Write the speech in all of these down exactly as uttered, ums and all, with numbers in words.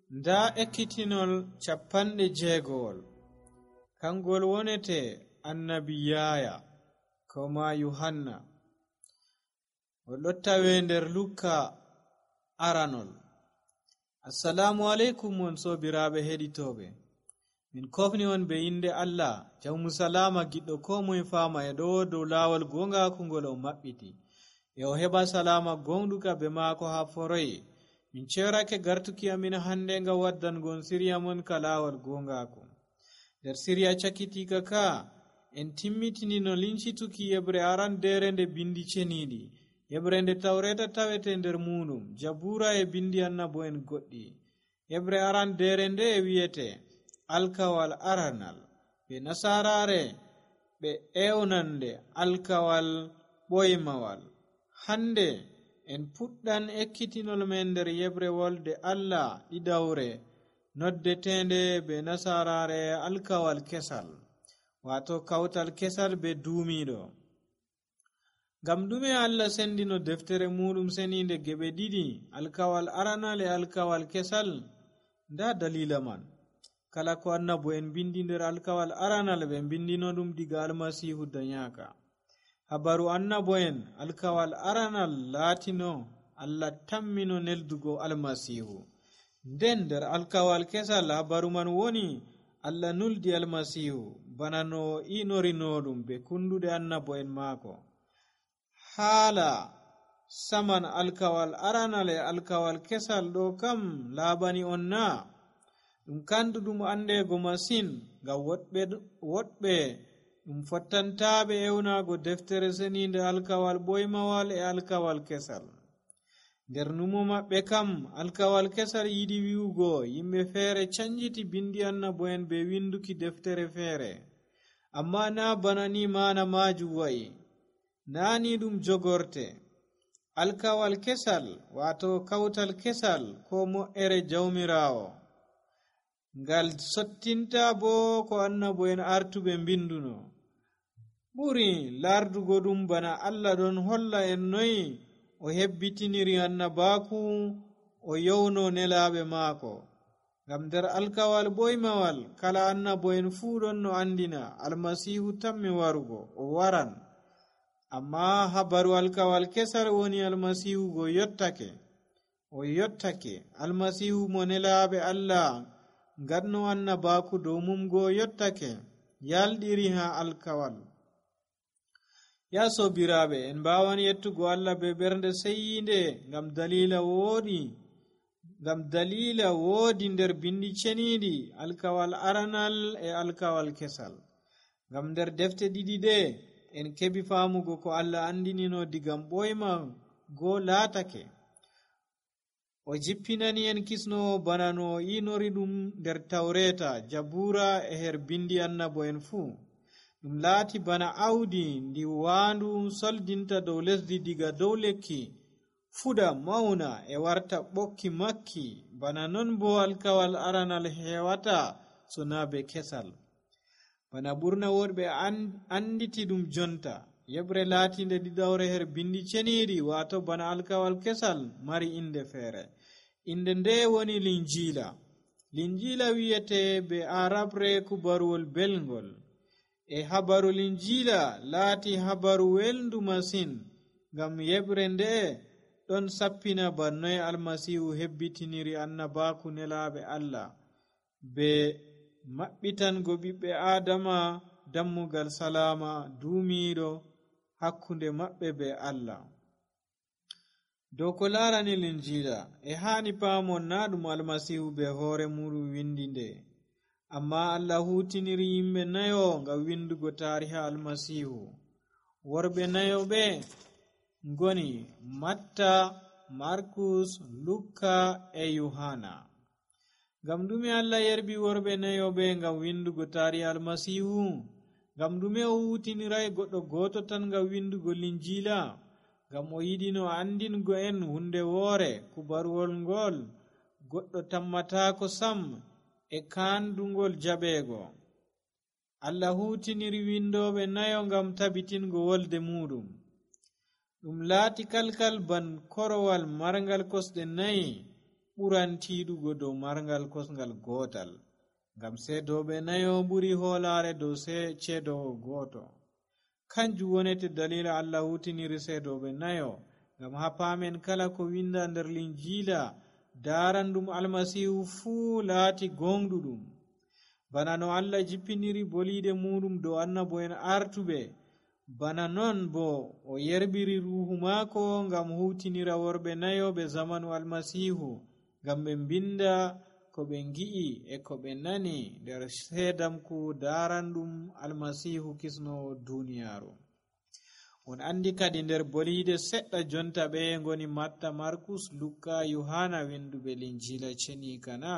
nda ekkitinol capanɗe jeegowol kangol wonete annabi yaya koma yohanna o ɗo tawe nder lukka aranol. Assalamu alaikum on sobiraɓe heɗitoɓe, min kofni on be inde Allah jawmu salama giɗɗo ko moye fama e ɗo dow lawol gongaku ngol o maɓɓiti e o heɓa salama gonɗuka be maako ha foroye. Min cerake gartuki amin hande nga waddangon siriya mon ka lawol gongaku. Nder siriya cakitika ka en timmitini no lincituki yebre aran dere nde bindi ceniɗi, yebre nde tawreta tawete nder muɗum, jabura e bindi annabo en goɗɗi. Yebre aran dere nde e wiyete alkawal aranal, be nasarare be ewnande alkawal ɓoymawal. Hande en puɗɗan ekkitinol men nder yebre wolde Allah ɗiɗawre noddetende be nasarare alkawal kesal, wato kawtal kesal be duumiɗo. Gam ɗume Allah sendino deftere muɗum seninde geɓe ɗiɗi, alkawal aranal e alkawal kesal? Nda dalila man. Kala ko annabo en bindi nder alkawal aranal ɓe bindino ɗum diga almasihu danyaka. Habaru annabo en alkawal aranal latino Allah tammino neldugo almasihu. Nden nder alkawal kesal habaru man woni Allah nuldi almasihu bana no inorino ɗum be kunduɗe annabo en maako. Haala saman alkawal aranal e alkawal kesal ɗo kam labani on na ɗum kanduɗum andego masin, ngam woɗɓe woɗɓe ɗum fottantaɓe ewnago deftere seninde alkawal ɓoymawal e alkawal kesal. Nder numo maɓɓe kam alkawal kesal yiɗi wi'ugo yimɓe feere canjiti bindi annabo en be winduki deftere feere, amma na bana ni mana maju wa'i, nani ɗum jogorte. Alkawal kesal wato kawtal kesal ko mo'ere jawmirawo ngal sottinta bo ko annabo en artuɓe binduno. ɓuri lardugo ɗum bana Allah ɗon holla en noyi o hebbitiniri annabaku o yowno nelaɓe maako. Ngam nder alkawal ɓoymawal kala annabo en fuu ɗon no andina almasihu tammi warugo, o waran. Amma habaru alkawal kesal woni almasihu go yottake, o yottake almasihu mo nelaɓe Allah gadno annabaku dow mum go yottake, yalɗiri ha alkawal. Ya sobiraɓe, en mbawan yettugo Allah be ɓernde seyinde ngam dalila woodi ngam dalila woodi nder bindi ceniɗi alkawal aranal e alkawal kesal. Ngam nder defte ɗiɗi ɗe en keɓi famugo ko Allah andinino digam ɓoyma go laatake. O jippinani en kisnowo bana no inori ɗum nder tawreta, jabura e her bindi annabo en fuu. Ɗum laati bana awdi ndi waandu soldinta dow lesdi diga dow lekki fuda mauna e warta ɓokki makki, bana non bo alkawal aranal hewata so na be kesal. Bana ɓurna woɗɓe anditi ɗum jonta, yebre laatinde ɗiɗawre her bindi ceniɗi wato bana alkawal kesal mari inde feere. Inde nde woni linjila. Linjila wiyete be arabre kubaruwol belgol. E habaru linjila laati habaru welndu masin, ngam yebre nde ɗon sappina bannoye almasihu hebbitiniri annabaku nelaɓe Allah be maɓɓitango ɓiɓɓe adama dammugal salama duumiɗo hakkunde maɓɓe be Allah. Dow ko larani linjila e hani paamon na ɗum almasihu be hoore muɗum windi nde, amma Allah hutiniri yimɓe nayo ngam windugo tariha almasihu. Worɓe nayo ɓe ngoni Matta, Markus, Lukka e Yohana. Ngam ɗume Allah yerbi worɓe nayo ɓe ngam windugo tariha almasihu? Ngam ɗume o hutinirai goɗɗo goto tan ngam windugo linjila? Ngam o yiɗino andingo en hunde woore, kubaruwol ngol goɗɗo tammatako sam e kandugol jaɓego. Allah hutiniri windoɓe nayo ngam tabitingo wolde muɗum. Ɗum laati kalkal ban korowal marngal kosɗe nayi, ɓuran tiiɗugo dow marngal kosngal gootal, ngam seedooɓe nayo ɓuri hoolaare dow ceedoowo gooto. Kanjum wonete dalila Allah hutiniri seedooɓe nayo, ngam ha paamen kala ko winda nder linjiila daarandum almasihu fuu laati gonɗuɗum. Bana no Allah jippiniri boliide muɗum dow annabo'en artuɓe, bana non bo o yerbiri ruhu maako ngam hutinira worɓe nayoɓe zamanu almasihu, ngam ɓe mbinda ko ɓe ngi'i e ko ɓe nani nder seedamku daarandum almasihu kisnowo duniyaaru. On andi kadi nder boliide seɗɗa jonta ɓe ngoni Matta, Markus, Lukka, Yohana winduɓe linjiila cenika na?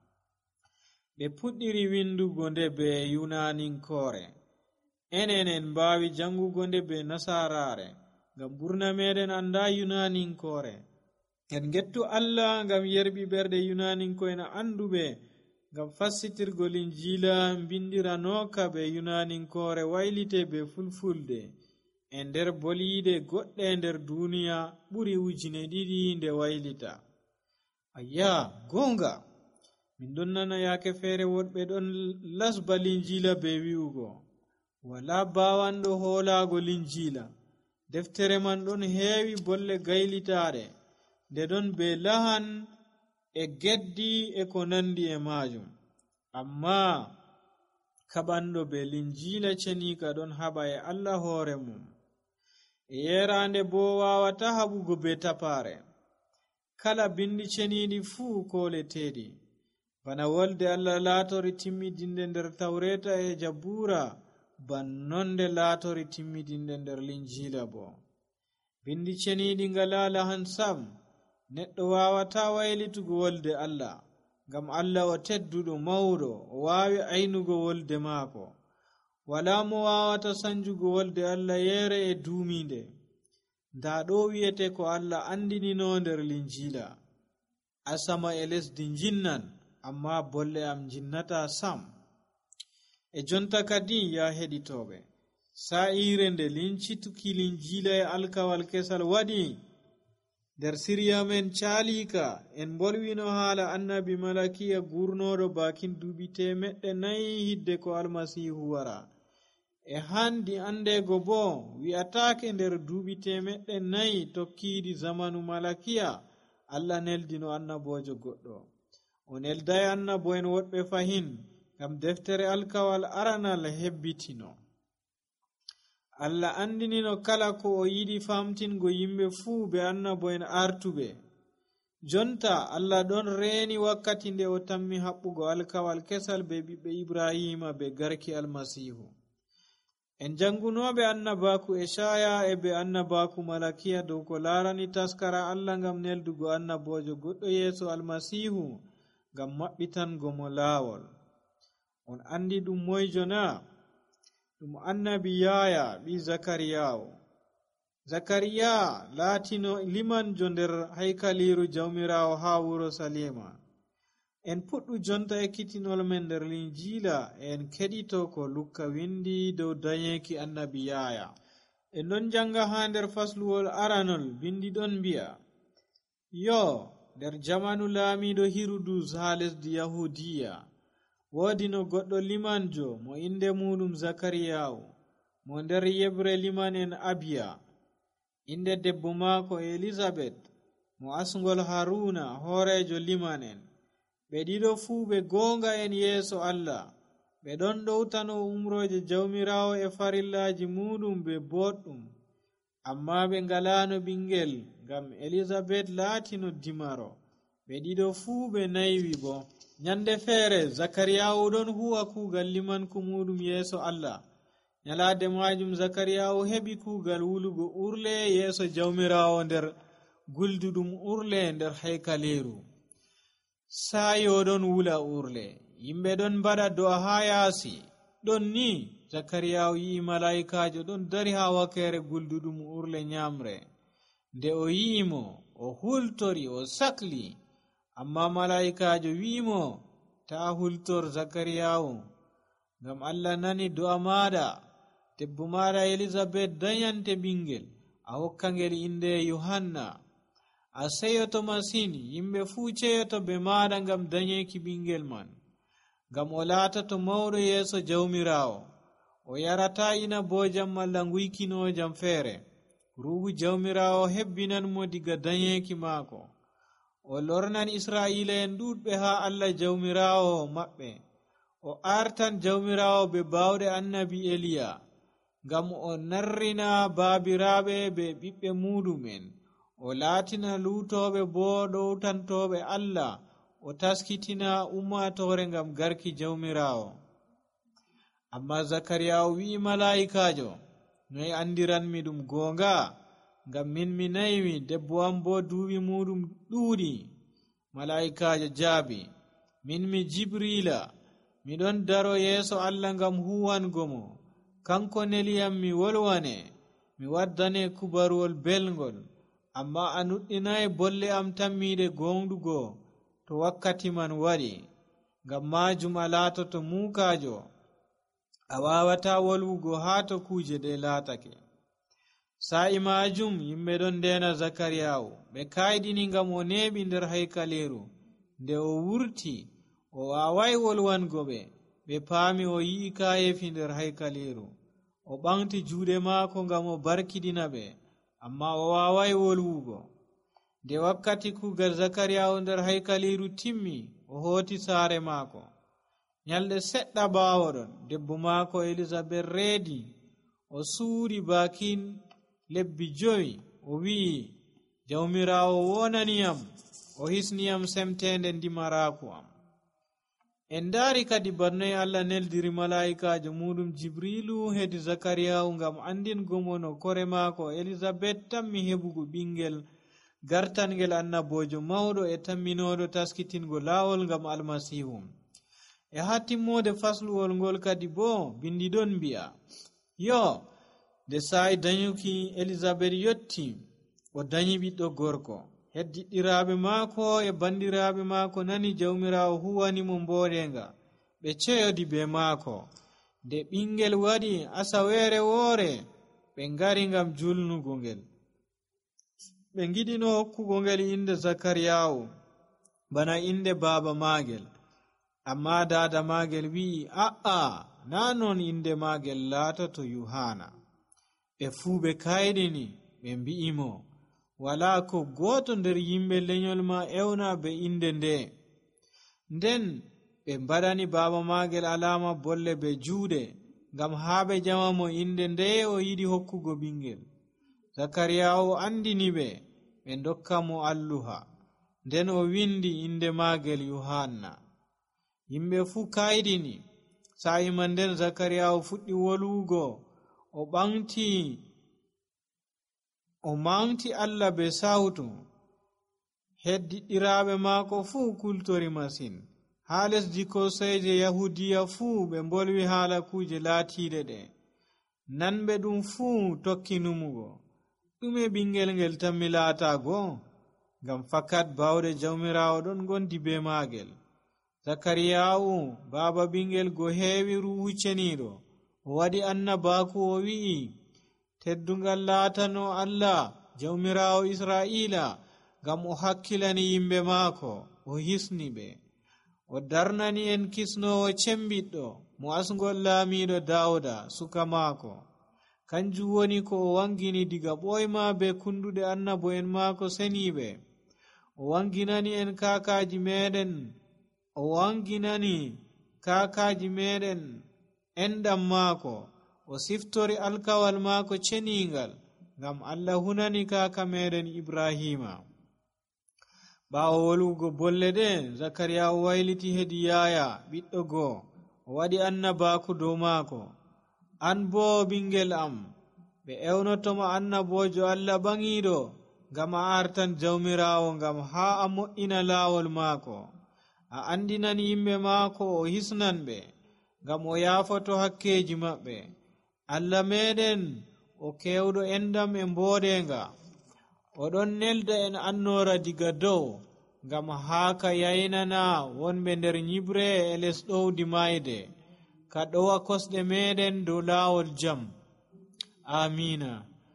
Ɓe puɗɗiri windugo nde be Yunaninkoore. Enen en mbawi jangugo nde be Nasaraare, ngam ɓurna meɗen anda Yunaninkoore. En gettu Allah ngam yerɓi ɓerɗe Yunaninko'en anduɓe, ngam fassitirgo linjiila mbindiranoka be Yunaninkoore waylite be Fulfulde e nder boliide goɗɗe nder duniya ɓuri ujine ɗiɗi nde waylita. Ayya gonga, min ɗon nana yaake feere woɗɓe ɗon lasba linjiila be wi'ugo wala bawanɗo hoolaago linjiila. Deftere man ɗon heewi bolle gaylitaaɗe, nde ɗon be lahan e geddi e ko nandi e maajum. Amma kaɓanɗo be linjiila cenika ɗon haɓa e Allah hoore mum. E yerande bo wawata haɓugo be tapaare. Kala bindi ceniɗi fuu koleteɗi, bana wolde Allah laatori timmidinde nder Tawreta e Jabura, bannonde laatori timmidinde nder linjiila bo. Bindi ceniɗi ngala lahan sam, neɗɗo wawata waylitugo wolde Allah, ngam Allah o tedduɗo mawɗo, o wawi aynugo wolde maako. Wala mo wawata sanjugo wolde Allah yere e duuminde. Nda ɗo wi'ete ko Allah andinino nder linjiila: asama e lesdi jinnan, amma bolle am jinnata sam. E jonta kadi ya heɗitoɓe, sa'ire nde lincituki linjiila e alkawal kesal waɗi, nder siriya men caalika en bolwino haala annabi Malakiya gurnoɗo bakin duuɓi temeɗɗe nayi hidde ko almasihu wara. E handi andego bo wi'atake nder duuɓi temeɗɗe nayi tokkiɗi zamanu Malakiya Allah neldino annabojo goɗɗo. O neldai annabo'en woɗɓe fahin, ngam deftere alkawal aranal hebbitino. Allah andinino kala ko o yiɗi famtingo yimɓe fuu be annabo'en artuɓe. Jonta Allah ɗon reeni wakkati nde o tammi haɓɓugo alkawal kesal be ɓiɓɓe Ibrahima be garki almasihu. En jangunoɓe annabaku Eshaya e be annabaku Malakiya dow ko larani taskara Allah ngam neldugo annabojo goɗɗo yeeso almasihu, ngam maɓɓitango mo laawol. On andi ɗum moyjo na? Ɗum annabi Yaya ɓi Zakariyawo. Zakariya laatino limanjo nder haykaliru jawmirawo ha wuro Salima. En puɗɗu jonta ekkitinol men nder linjiila e en keɗito ko Lukka windi dow dayeeki annabi Yaya. En ɗon janga ha nder fasluwol aranol bindi ɗon mbi'a: yo nder jamanu laamiɗo Hirudus ha lesdi Yahudiya, woodi no goɗɗo limanjo mo inde muɗum Zakariyawo, mo nder yebre liman en Abiya. Inde debbo maako Elizabet, mo asngol Haruna hoorejo liman en. Ɓe ɗiɗo fuu ɓe goonga en yeeso Allah. Ɓe ɗon ɗowtano umroje jawmirawo e farillaji muɗum be boɗɗum. Amma ɓe ngalano ɓingel, ngam Elizabet laatino dimaro. Ɓe ɗiɗo fuu ɓe naywi bo. Nyande feere Zakariyawo ɗon huwa kuugal limanku muɗum yeeso Allah. Nyalade majum Zakariyawo heɓi kuugal wulugo urle yeeso jawmirawo nder gulduɗum urle nder haykaleru. Sayo ɗon wula urle, yimɓe ɗon mbaɗa do'a ha yaasi. Ɗon ni Zakariyawo yi'i malaikajo ɗon dari ha wakere gulduɗum urle nyamre. Nde o yi'imo, o hultori, o sakli. Amma malaikajo wi'imo, ta hultor Zakariyawo, ngam Allah nani do'a maɗa. Debbo maɗa Elizabet dayante ɓingel, a hokka ngel inde Yohanna. a seyoto masin yimɓe fuu ceyoto be maɗa ngam dañeki ɓingel man, ngam o laatato mawɗo yeeso jawmirawo. O yarata ina bojam malla guykinojam feere. Ruhu jawmirawo hebbinan mo diga dañeki maako. O lornan Israila en ɗuɗɓe ha Allah jawmirawo maɓɓe. O artan jawmirawo be bawɗe annabi Eliya, ngam o narrina baabiraɓe be ɓiɓɓe muɗumen. O laatina luutoɓe bo ɗowtantoɓe Allah. O taskitina ummatore ngam garki jawmirawo. Amma Zakariyawo wi'i mala'ikajo, noy andiranmi ɗum goonga? Ngam min mi nayimi, debbo am bo duuɓi muɗum ɗuuɗi. Mala'ikajo jaabi, min mi Jibrila, miɗon daro yeeso Allah ngam huwango mo. Kanko neliyam mi wolwane, mi waddane kubaruwol belngol. Amma a nuɗɗinayi bolle am tammiɗe gonɗugo to wakkati man waɗi. Ngam majum a laatoto muukajo, a wawata wolwugo haa to kuje ɗe laatake. Sa'i majum yimɓe ɗon ndena Zakariyawo, ɓe kayɗini ngam o neɓi nder haykaleru. Nde o wurti, o wawai wolwango ɓe, ɓe paami o yi'i kayefi nder haykaleru. O ɓamti juuɗe maako ngam o barkidina ɓe, amma o wawai wolwugo. Nde wakkati kugal Zakariyawo nder haykaleru timmi, o hooti saare maako. Nyalɗe seɗɗa ɓaawo ɗon, debbo maako Elizabeth reedi. O suuri bakin lebbi jowi. O wi'i, jawmirawo wonaniyam, o hisniyam semtende ndimaraku am. En daari kadi bannoy Allah neldiri mala'ikajo muɗum Jibrilu hedi Zakariyawu ngam andingo mo no kore maako Elizabeth tammi heɓugo ɓingel gartangel annabojo mawɗo e tamminoɗo taskitingo laawol ngam almasihu. E ha timmode fasluwol ngol kadi bo bindi ɗon mbi'a, yo nde sa'i dañuki Elizabeth yotti, o dañi ɓiɗɗo gorko. Heddiɗɗiraɓe maako e bandiraɓe maako nani jawmirawo huwanimo mboɗenga, ɓe ceyodi be maako. Nde ɓingel waɗi asawere woore, ɓe ngari ngam julnugo ngel. Ɓe giɗino hokkugo ngel inde Zakariyawo, bana inde baaba maagel. Amma dada maagel wi'i, a'a, na non inde maagel laatoto Yohana. Ɓe fuu ɓe kayɗini, ɓe mbi'imo, wala ko goto nder yimɓe lenyol ma ewna be inde nde. Nden ɓe mbaɗani baaba maagel alama bolle be juuɗe, ngam haa ɓe jamamo inde nde o yiɗi hokkugo ɓingel. Zakariyawo andini ɓe, ɓe dokka mo alluha. Nden o windi inde maagel Yohanna. Yimɓe fuu kayɗini. Sa'i man nden Zakariyawo fuɗɗi wolwugo, o ɓamti o manti Allah be sawtu. Heddiɗɗiraɓe maako fuu kultori masin. Ha lesdi koseje Yahudiya fuu ɓe mbolwi haala kuje laatiɗe ɗe. Nanɓe ɗum fuu tokki numugo. ɗume ɓingel ngel tammi laatago? Ngam fakat bawɗe jawmirawo ɗon gondi be maagel. Zakariyawu baaba ɓingel go heewi ruhu ceniɗo, o waɗi annabaku o wi'i, teddungal laatano Allah jawmirawo Israila, ngam o hakkilani yimɓe maako, o hisni ɓe. O darnani en kisnowo cembiɗɗo mo asgol laamiɗo Dawuda suka maako. Kanjum woni ko o wangini diga ɓoyma be kunduɗe annabo en maako seniɓe. O wanginani en kakaji meɗen o wanginani kakaji meɗen enɗam maako. O siftori alkawal maako ceningal, ngam Allah hunani kaka meɗen Ibrahima. Ɓaawo wolwugo bolle ɗe, Zakariya wayliti hedi Yaya ɓiɗɗo goo, o waɗi annabaku dow maako. An bo ɓingel am, ɓe ewnotoma annabojo Allah ɓangiɗo, ngam a artan jawmirawo, ngam ha a mo'ina laawol maako. A andinan yimɓe maako o hisnan ɓe, ngam o yaafoto hakkeji maɓɓe. Allah meɗen o kewɗo endam e mboɗenga. Oɗon nelda en annora diga dow, ngam haaka yaynana wonɓe nder nyibre e les ɗowdi mayde, ka ɗowa kosɗe meɗen dow laawol jam. Amina.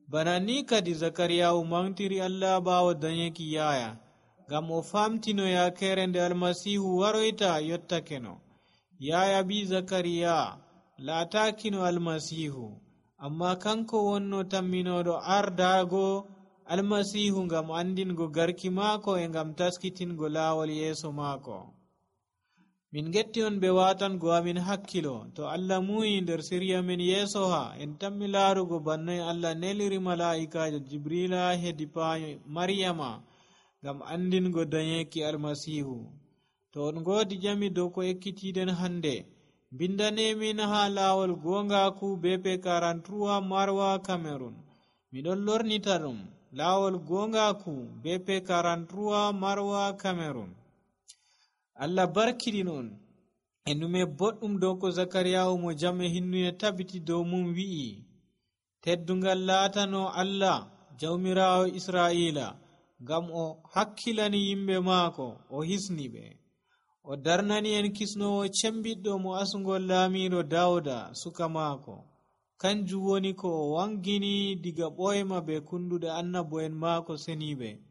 bana ni kadi zakariyawu mantiri Allah bawo danyeki yaya gam o famtino yakere nde almasihu waroyta yottakeno. yaya bi zakariya latakino almasihu amma kanko wonno tamminoɗo ardago almasihu ngam andingo garki maako e ngam taskitingo laawol yeeso maako. min getti on ɓe watango amin hakkilo to Allah muyi nder siriya min yeeso ha en tammi laarugo bannoy Allah neliri mala'ikajo jibrila hedi paayo maryama ngam andingo danyeki almasihu. to on godi jami dow ko ekkitiɗen hande bindanemin ha laawol gongaku B P quarante-trois Marwa Cameroon. miɗon lornita ɗum laawol gongaku B P quarante-trois Marwa Cameroon. Allah barkiɗin on e nume boɗɗum dow ko zakariyawu mo jam e hinnuye tabiti dow mum wi'i teddungal laatano Allah jawmirawo Israila ngam o hakkilani yimɓe maako o hisni ɓe o darnani en kisnowo cembiɗɗo mo asugol laamiɗo Dawda suka maako. kanjum woni ko o wangini diga ɓoyma be kunduɗe annabo'en maako seniɓe.